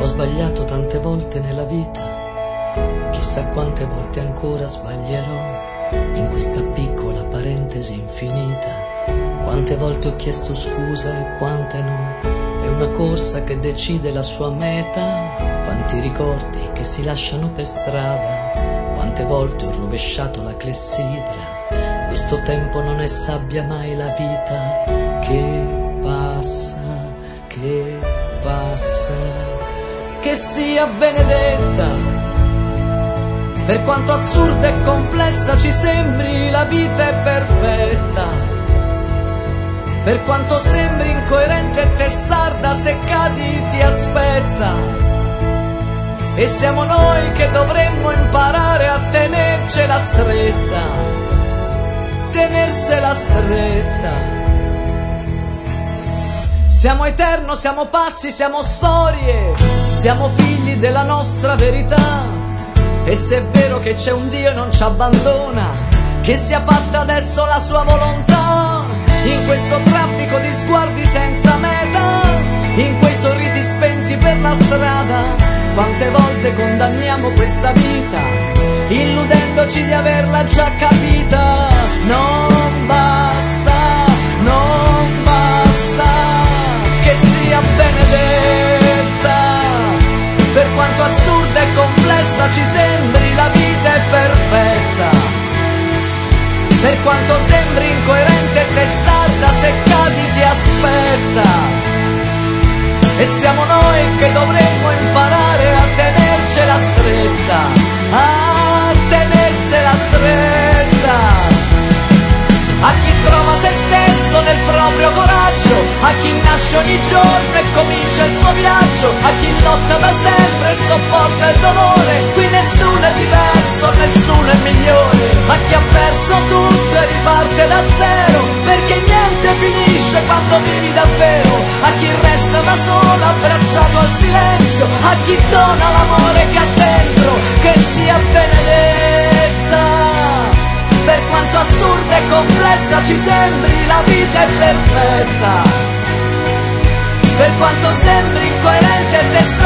Ho sbagliato tante volte nella vita, chissà quante volte ancora sbaglierò in questa piccola parentesi infinita. Quante volte ho chiesto scusa e quante no, è una corsa che decide la sua meta. Quanti ricordi che si lasciano per strada, quante volte ho rovesciato la clessidra. Questo tempo non è sabbia mai la vita che passa, che passa. Che sia benedetta, per quanto assurda e complessa ci sembri, la vita è perfetta. Per quanto sembri incoerente e testarda, se cadi ti aspetta. E siamo noi che dovremmo imparare a tenercela stretta, tenersela stretta. Siamo eterno, siamo passi, siamo storie, siamo figli della nostra verità. E se è vero che c'è un Dio e non ci abbandona, che sia fatta adesso la sua volontà. In questo traffico di sguardi senza meta, in quei sorrisi spenti per la strada, quante volte condanniamo questa vita, illudendoci di averla già capita. Non basta, non basta, che sia benedetta. Per quanto assurda e complessa ci sembri, la vita è perfetta. Per quanto sembri incoerente e testarda, se cadi ti aspetta. E siamo noi che dovremmo imparare a tenercela stretta, a tenersela stretta. A chi trova se stesso nel proprio coraggio, a chi nasce ogni giorno e comincia il suo viaggio, a chi lotta da sempre e sopporta il dolore. Qui nessuno è diverso, nessuno è migliore. A chi ha perso tutto e riparte da zero, perché niente finisce quando vivi davvero. A chi resta da solo abbracciato al silenzio, a chi dona l'amore che ha dentro, che sia benedetta. Per quanto assurda e complessa ci sembri, la vita è perfetta. Per quanto sembri incoerente e